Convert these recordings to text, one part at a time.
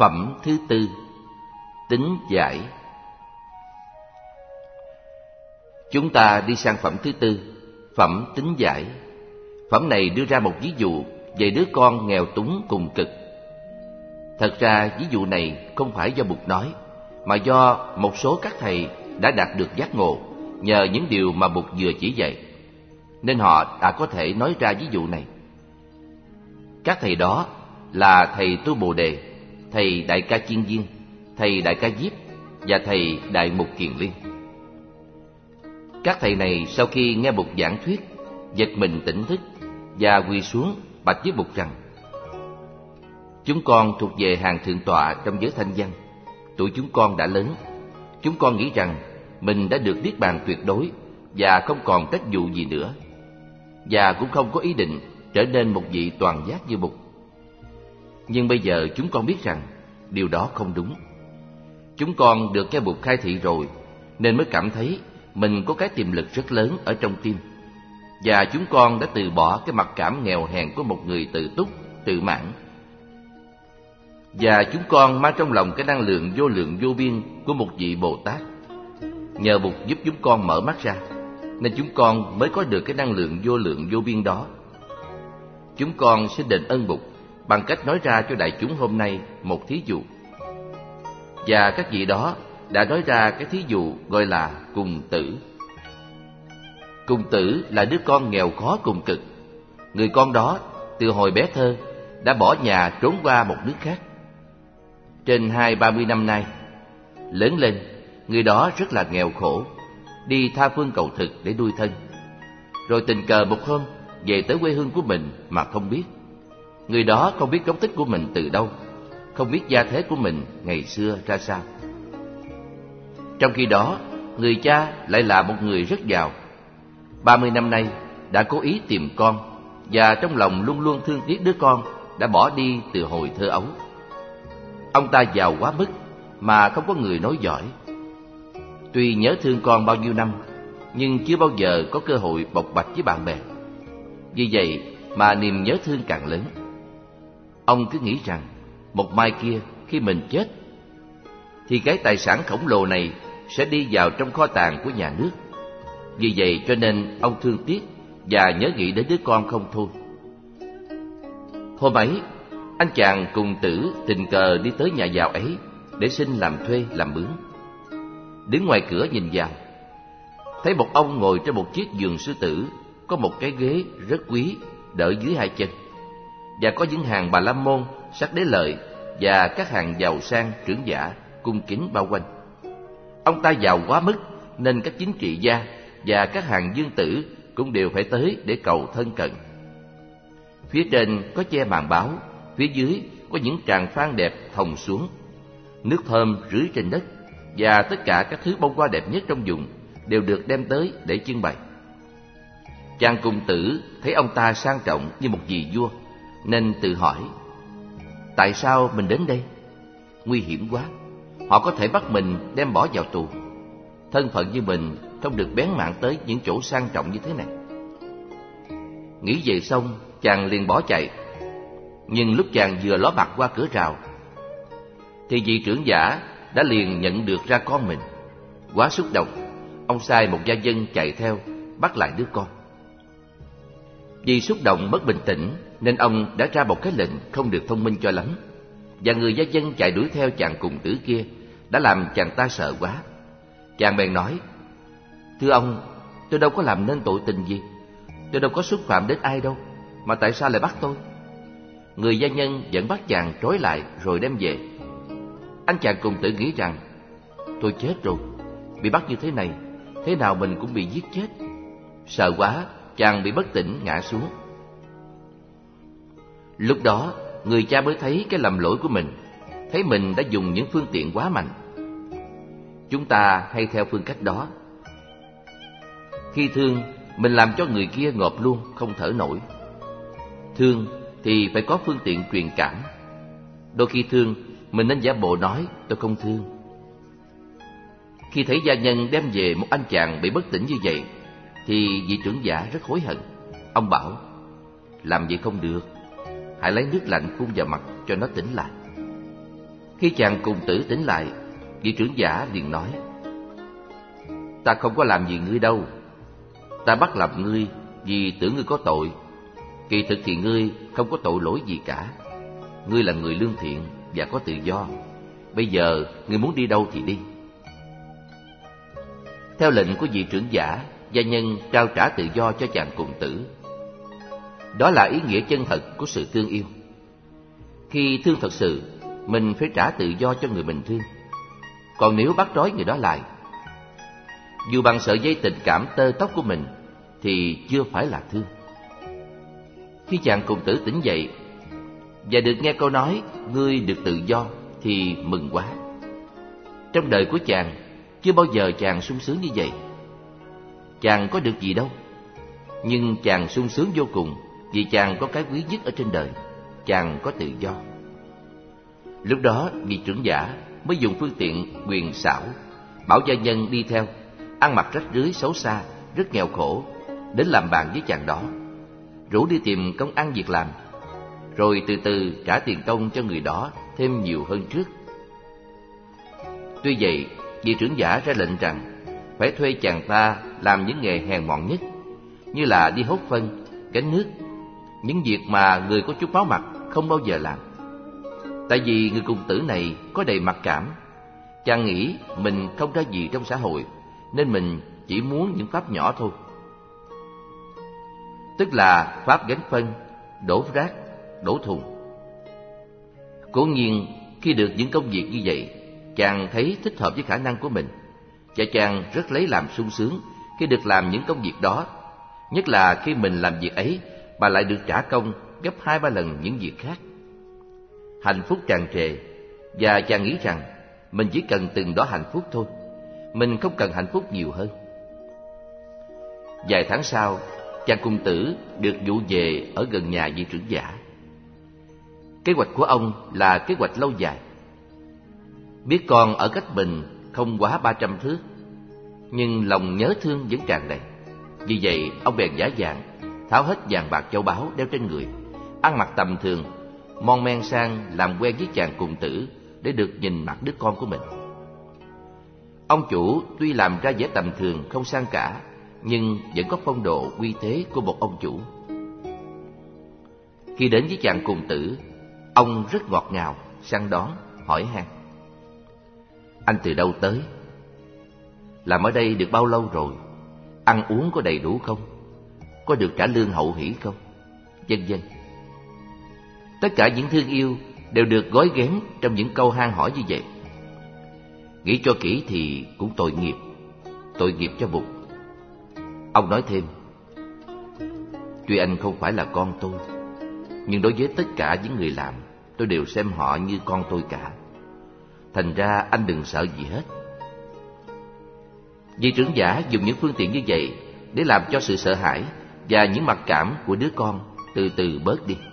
Phẩm thứ tư, tính giải. Chúng ta đi sang phẩm thứ tư, phẩm tính giải. Phẩm này đưa ra một ví dụ về đứa con nghèo túng cùng cực. Thật ra ví dụ này không phải do Bụt nói, mà do một số các thầy đã đạt được giác ngộ nhờ những điều mà Bụt vừa chỉ dạy, nên họ đã có thể nói ra ví dụ này. Các thầy đó là thầy Tu Bồ Đề, thầy Đại Ca Chiên Viên, thầy Đại Ca Diếp và thầy Đại Mục Kiền Liên. Các thầy này sau khi nghe Bụt giảng thuyết, giật mình tỉnh thức và quỳ xuống bạch với Bụt rằng: chúng con thuộc về hàng thượng tọa trong giới thanh văn. Tuổi chúng con đã lớn. Chúng con nghĩ rằng mình đã được niết bàn tuyệt đối và không còn trách vụ gì nữa, và cũng không có ý định trở nên một vị toàn giác như Bụt. Nhưng bây giờ chúng con biết rằng điều đó không đúng. Chúng con được nghe Bụt khai thị rồi, nên mới cảm thấy mình có cái tiềm lực rất lớn ở trong tim, và chúng con đã từ bỏ cái mặc cảm nghèo hèn của một người tự túc, tự mãn. Và chúng con mang trong lòng cái năng lượng vô biên của một vị Bồ Tát. Nhờ Bụt giúp chúng con mở mắt ra, nên chúng con mới có được cái năng lượng vô biên đó. Chúng con xin đền ơn Bụt bằng cách nói ra cho đại chúng hôm nay một thí dụ. Và các vị đó đã nói ra cái thí dụ gọi là Cùng Tử. Cùng Tử là đứa con nghèo khó cùng cực. Người con đó từ hồi bé thơ đã bỏ nhà trốn qua một nước khác. Trên 20-30 năm nay, lớn lên, người đó rất là nghèo khổ, đi tha phương cầu thực để nuôi thân. Rồi tình cờ một hôm về tới quê hương của mình mà không biết. Người đó không biết gốc tích của mình từ đâu, không biết gia thế của mình ngày xưa ra sao. Trong khi đó, người cha lại là một người rất giàu. 30 năm nay đã cố ý tìm con, và trong lòng luôn luôn thương tiếc đứa con đã bỏ đi từ hồi thơ ấu. Ông ta giàu quá mức mà không có người nối dõi. Tuy nhớ thương con bao nhiêu năm, nhưng chưa bao giờ có cơ hội bộc bạch với bạn bè. Vì vậy mà niềm nhớ thương càng lớn. Ông cứ nghĩ rằng một mai kia khi mình chết thì cái tài sản khổng lồ này sẽ đi vào trong kho tàng của nhà nước. Vì vậy cho nên ông thương tiếc và nhớ nghĩ đến đứa con không thôi. Hôm ấy, anh chàng Cùng Tử tình cờ đi tới nhà giàu ấy để xin làm thuê làm mướn. Đứng ngoài cửa nhìn vào, thấy một ông ngồi trên một chiếc giường sư tử, có một cái ghế rất quý đỡ dưới hai chân, và có những hàng Bà La Môn, Sắc Đế Lợi và các hàng giàu sang trưởng giả cung kính bao quanh. Ông ta giàu quá mức nên các chính trị gia và các hàng dương tử cũng đều phải tới để cầu thân cận. Phía trên có che màn báo, phía dưới có những tràng phan đẹp thòng xuống, nước thơm rưới trên đất, và tất cả các thứ bông hoa đẹp nhất trong vùng đều được đem tới để trưng bày. Chàng Cùng Tử thấy ông ta sang trọng như một vị vua, nên tự hỏi: tại sao mình đến đây? Nguy hiểm quá, họ có thể bắt mình đem bỏ vào tù. Thân phận như mình không được bén mảng tới những chỗ sang trọng như thế này. Nghĩ vậy xong, chàng liền bỏ chạy. Nhưng lúc chàng vừa ló mặt qua cửa rào thì vị trưởng giả đã liền nhận được ra con mình. Quá xúc động, ông sai một gia dân chạy theo bắt lại đứa con. Vì xúc động mất bình tĩnh nên ông đã ra một cái lệnh không được thông minh cho lắm, và người gia dân chạy đuổi theo chàng Cùng Tử kia đã làm chàng ta sợ quá. Chàng bèn nói: thưa ông, tôi đâu có làm nên tội tình gì, tôi đâu có xúc phạm đến ai đâu, mà tại sao lại bắt tôi? Người gia nhân vẫn bắt chàng trói lại rồi đem về. Anh chàng Cùng Tử nghĩ rằng: tôi chết rồi, bị bắt như thế này, thế nào mình cũng bị giết chết. Sợ quá, chàng bị bất tỉnh ngã xuống. Lúc đó, người cha mới thấy cái lầm lỗi của mình, thấy mình đã dùng những phương tiện quá mạnh. Chúng ta hay theo phương cách đó. Khi thương, mình làm cho người kia ngộp luôn, không thở nổi. Thương thì phải có phương tiện truyền cảm. Đôi khi thương, mình nên giả bộ nói tôi không thương. Khi thấy gia nhân đem về một anh chàng bị bất tỉnh như vậy, thì vị trưởng giả rất hối hận. Ông bảo: làm vậy không được, hãy lấy nước lạnh phun vào mặt cho nó tỉnh lại. Khi chàng cùng tử tỉnh lại, vị trưởng giả liền nói: Ta không có làm gì ngươi đâu. Ta bắt làm ngươi vì tưởng ngươi có tội. Kỳ thực thì ngươi không có tội lỗi gì cả. Ngươi là người lương thiện và có tự do. Bây giờ ngươi muốn đi đâu thì đi. Theo lệnh của vị trưởng giả, gia nhân trao trả tự do cho chàng cùng tử. Đó là ý nghĩa chân thật của sự thương yêu. Khi thương thật sự, mình phải trả tự do cho người mình thương. Còn nếu bắt trói người đó lại, dù bằng sợi dây tình cảm tơ tóc của mình, thì chưa phải là thương. Khi chàng cùng tử tỉnh dậy và được nghe câu nói ngươi được tự do thì mừng quá. Trong đời của chàng, chưa bao giờ chàng sung sướng như vậy. Chàng có được gì đâu, nhưng chàng sung sướng vô cùng vì chàng có cái quý nhất ở trên đời, chàng có tự do. Lúc đó vị trưởng giả mới dùng phương tiện quyền xảo, bảo gia nhân đi theo, ăn mặc rách rưới xấu xa, rất nghèo khổ, đến làm bạn với chàng đó, rủ đi tìm công ăn việc làm, rồi từ từ trả tiền công cho người đó thêm nhiều hơn trước. Tuy vậy, vị trưởng giả ra lệnh rằng phải thuê chàng ta làm những nghề hèn mọn nhất, như là đi hốt phân, gánh nước, những việc mà người có chút máu mặt không bao giờ làm. Tại vì người cùng tử này có đầy mặc cảm, chàng nghĩ mình không ra gì trong xã hội, nên mình chỉ muốn những pháp nhỏ thôi. Tức là pháp gánh phân, đổ rác, đổ thùng. Cố nhiên, khi được những công việc như vậy, chàng thấy thích hợp với khả năng của mình, và chàng rất lấy làm sung sướng khi được làm những công việc đó, nhất là khi mình làm việc ấy mà lại được trả công gấp 2-3 lần những việc khác. Hạnh phúc tràn trề, và chàng nghĩ rằng mình chỉ cần từng đó hạnh phúc thôi, mình không cần hạnh phúc nhiều hơn. Vài tháng sau, chàng cùng tử được vụ về ở gần nhà vị trưởng giả. Kế hoạch của ông là kế hoạch lâu dài. Biết con ở cách mình không quá 300 thước, nhưng lòng nhớ thương vẫn tràn đầy. Vì vậy, ông bèn giả dạng, tháo hết vàng bạc châu báu đeo trên người, ăn mặc tầm thường, mon men sang làm quen với chàng cùng tử để được nhìn mặt đứa con của mình. Ông chủ tuy làm ra vẻ tầm thường không sang cả, nhưng vẫn có phong độ uy thế của một ông chủ. Khi đến với chàng cùng tử, ông rất ngọt ngào, săn đón, hỏi han: Anh từ đâu tới? Làm ở đây được bao lâu rồi? Ăn uống có đầy đủ không? Có được trả lương hậu hỷ không? Vân vân. Tất cả những thương yêu đều được gói ghém trong những câu han hỏi như vậy. Nghĩ cho kỹ thì cũng tội nghiệp cho bụng. Ông nói thêm: Tuy anh không phải là con tôi, nhưng đối với tất cả những người làm, tôi đều xem họ như con tôi cả. Thành ra anh đừng sợ gì hết. Vị trưởng giả dùng những phương tiện như vậy để làm cho sự sợ hãi và những mặc cảm của đứa con từ từ bớt đi.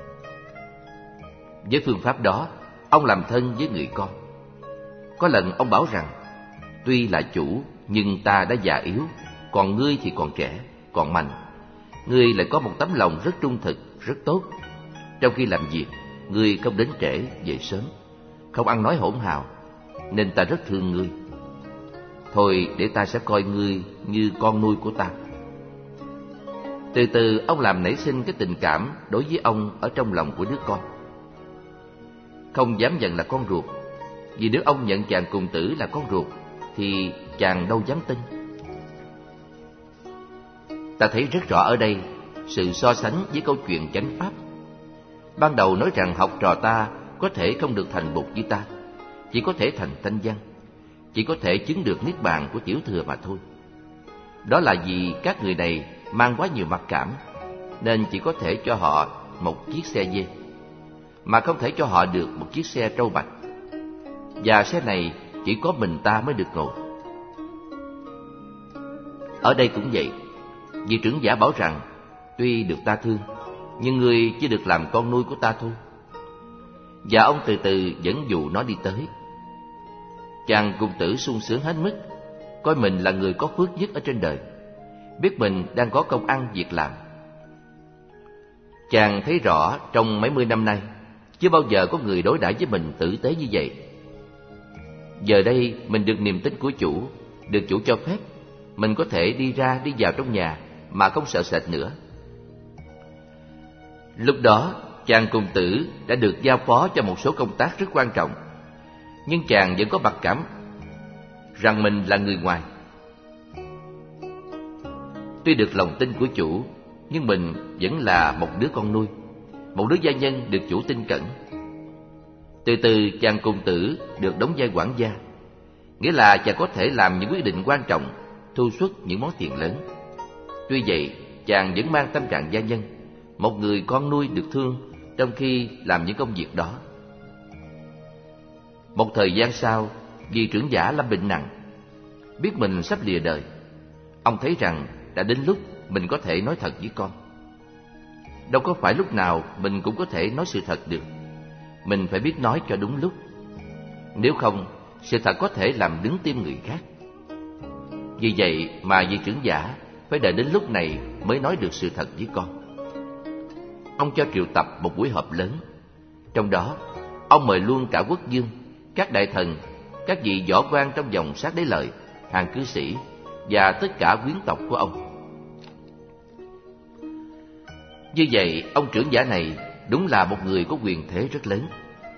Với phương pháp đó, ông làm thân với người con. Có lần ông bảo rằng: Tuy là chủ, nhưng ta đã già yếu, còn ngươi thì còn trẻ, còn mạnh. Ngươi lại có một tấm lòng rất trung thực, rất tốt. Trong khi làm việc, ngươi không đến trễ, về sớm, không ăn nói hỗn hào, nên ta rất thương ngươi. Thôi để ta sẽ coi ngươi như con nuôi của ta. Từ từ ông làm nảy sinh cái tình cảm đối với ông ở trong lòng của đứa con. Không dám nhận là con ruột, vì nếu ông nhận chàng cùng tử là con ruột thì chàng đâu dám tin. Ta thấy rất rõ ở đây sự so sánh với câu chuyện chánh pháp. Ban đầu nói rằng học trò ta có thể không được thành bụt như ta, chỉ có thể thành thanh văn, chỉ có thể chứng được niết bàn của tiểu thừa mà thôi. Đó là vì các người này mang quá nhiều mặc cảm, nên chỉ có thể cho họ một chiếc xe dê, mà không thể cho họ được một chiếc xe trâu bạch. Và xe này chỉ có mình ta mới được ngồi. Ở đây cũng vậy. Vị trưởng giả bảo rằng: Tuy được ta thương, nhưng ngươi chỉ được làm con nuôi của ta thôi. Và ông từ từ dẫn dụ nó đi tới. Chàng cùng tử sung sướng hết mức, coi mình là người có phước nhất ở trên đời, biết mình đang có công ăn việc làm. Chàng thấy rõ trong mấy mươi năm nay, Chưa bao giờ có người đối đãi với mình tử tế như vậy. Giờ đây mình được niềm tin của chủ, được chủ cho phép, mình có thể đi ra đi vào trong nhà mà không sợ sệt nữa. Lúc đó, chàng cùng tử đã được giao phó cho một số công tác rất quan trọng, nhưng chàng vẫn có mặc cảm rằng mình là người ngoài. Tuy được lòng tin của chủ, nhưng mình vẫn là một đứa con nuôi, một đứa gia nhân được chủ tin cẩn. Từ từ chàng cùng tử được đóng vai quản gia, nghĩa là chàng có thể làm những quyết định quan trọng, thu xuất những món tiền lớn. Tuy vậy, chàng vẫn mang tâm trạng gia nhân, một người con nuôi được thương trong khi làm những công việc đó. Một thời gian sau, vì trưởng giả lâm bệnh nặng, biết mình sắp lìa đời, ông thấy rằng đã đến lúc mình có thể nói thật với con. Đâu có phải lúc nào mình cũng có thể nói sự thật được. Mình phải biết nói cho đúng lúc. Nếu không, sự thật có thể làm đứng tim người khác. Vì vậy mà vị trưởng giả phải đợi đến lúc này mới nói được sự thật với con. Ông cho triệu tập một buổi họp lớn. Trong đó, ông mời luôn cả quốc vương, các đại thần, các vị võ quan trong dòng sát đế lợi, hàng cư sĩ và tất cả quyến tộc của ông. Như vậy, ông trưởng giả này đúng là một người có quyền thế rất lớn.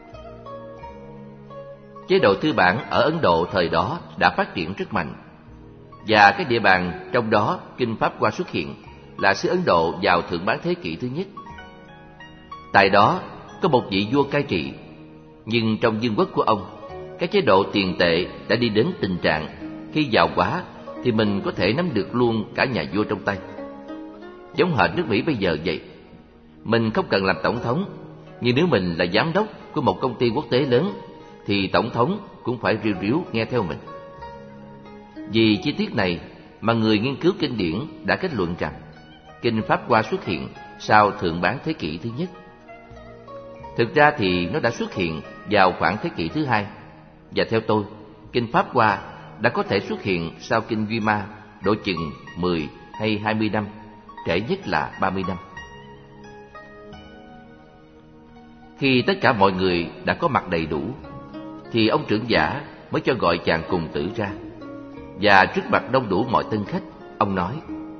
Chế độ tư bản ở Ấn Độ thời đó đã phát triển rất mạnh, và cái địa bàn trong đó Kinh Pháp Hoa xuất hiện là xứ Ấn Độ vào thượng bán thế kỷ thứ nhất. Tại đó có một vị vua cai trị, nhưng trong vương quốc của ông, cái chế độ tiền tệ đã đi đến tình trạng khi giàu quá thì mình có thể nắm được luôn cả nhà vua trong tay. Giống hệt nước Mỹ bây giờ vậy. Mình không cần làm tổng thống, nhưng nếu mình là giám đốc của một công ty quốc tế lớn thì tổng thống cũng phải ríu ríu nghe theo mình. Vì chi tiết này mà người nghiên cứu kinh điển đã kết luận rằng Kinh Pháp Hoa xuất hiện sau thượng bán thế kỷ thứ nhất. Thực ra thì nó đã xuất hiện vào khoảng thế kỷ thứ hai, và theo tôi, Kinh Pháp Hoa đã có thể xuất hiện sau Kinh Duy Ma độ chừng 10 hay 20 năm, trễ nhất là 30 năm. Khi tất cả mọi người đã có mặt đầy đủ, thì ông trưởng giả mới cho gọi chàng cùng tử ra, và trước mặt đông đủ mọi tân khách, ông nói: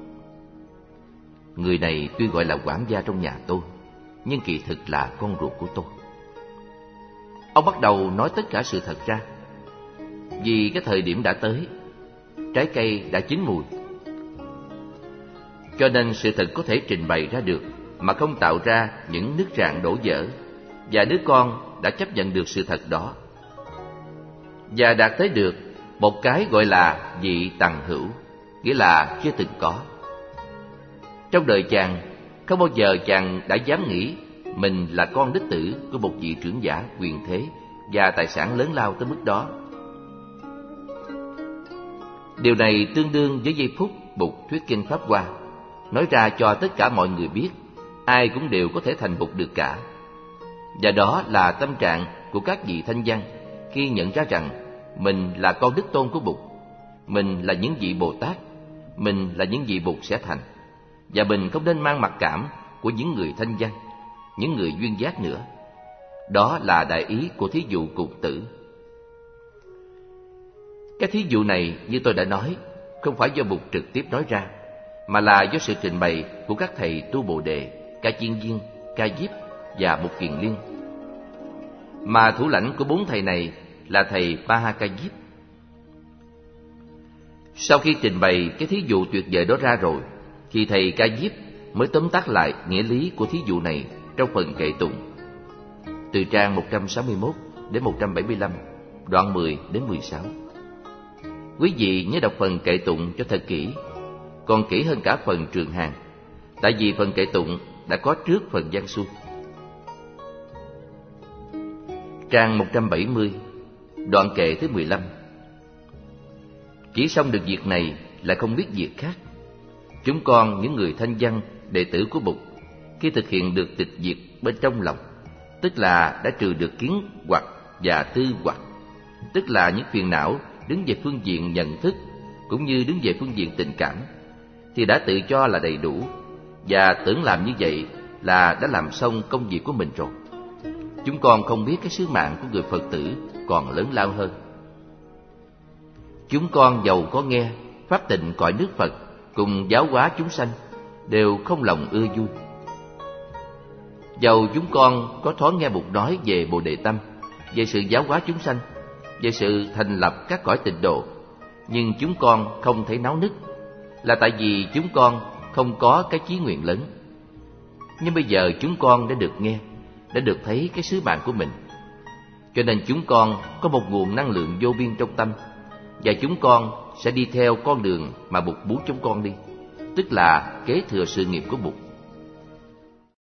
người này tuy gọi là quản gia trong nhà tôi, nhưng kỳ thực là con ruột của tôi. Ông bắt đầu nói tất cả sự thật ra. Vì cái thời điểm đã tới, trái cây đã chín mùi, cho nên sự thật có thể trình bày ra được mà không tạo ra những nước rạn đổ vỡ, và đứa con đã chấp nhận được sự thật đó và đạt tới được một cái gọi là vị tằng hữu, nghĩa là chưa từng có. Trong đời chàng, không bao giờ chàng đã dám nghĩ mình là con đích tử của một vị trưởng giả quyền thế và tài sản lớn lao tới mức đó. Điều này tương đương với giây phút Bụt thuyết kinh Pháp Hoa, nói ra cho tất cả mọi người biết, ai cũng đều có thể thành Bụt được cả. Và đó là tâm trạng của các vị thanh văn khi nhận ra rằng mình là con đích tôn của Bụt, mình là những vị Bồ Tát, mình là những vị Bụt sẽ thành, và mình không nên mang mặc cảm của những người thanh văn, những người duyên giác nữa. Đó là đại ý của thí dụ cùng tử. Cái thí dụ này, như tôi đã nói, không phải do Bụt trực tiếp nói ra, mà là do sự trình bày của các thầy tu Bồ Đề, Ca Chiên Viên, Ca Diếp và Bụt Kiền Liên. Mà thủ lãnh của bốn thầy này là thầy Maha Ca Diếp. Sau khi trình bày cái thí dụ tuyệt vời đó ra rồi, thì thầy Ca Diếp mới tóm tắt lại nghĩa lý của thí dụ này trong phần kệ tụng, từ trang 161 đến 175, đoạn 10 đến 16. Quý vị nhớ đọc phần kệ tụng cho thật kỹ, còn kỹ hơn cả phần trường hàng, tại vì phần kệ tụng đã có trước phần văn xuôi. Trang 170, đoạn kệ thứ 15. Chỉ xong được việc này lại không biết việc khác. Chúng con, những người thanh văn, đệ tử của Bụt, khi thực hiện được tịch diệt bên trong lòng, tức là đã trừ được kiến hoặc và tư hoặc, tức là những phiền não đứng về phương diện nhận thức cũng như đứng về phương diện tình cảm, thì đã tự cho là đầy đủ, và tưởng làm như vậy là đã làm xong công việc của mình rồi. chúng con không biết cái sứ mạng của người Phật tử còn lớn lao hơn. Chúng con dầu có nghe pháp tịnh cõi nước Phật cùng giáo hóa chúng sanh, đều không lòng ưa vui. Dầu chúng con có thoáng nghe Bụt nói về Bồ Đề Tâm, về sự giáo hóa chúng sanh, về sự thành lập các cõi tịnh độ, nhưng chúng con không thấy náo nức, là tại vì chúng con không có cái chí nguyện lớn. Nhưng bây giờ chúng con đã được nghe, đã được thấy cái sứ mạng của mình, cho nên chúng con có một nguồn năng lượng vô biên trong tâm, và chúng con sẽ đi theo con đường mà Bụt muốn chúng con đi, tức là kế thừa sự nghiệp của Bụt.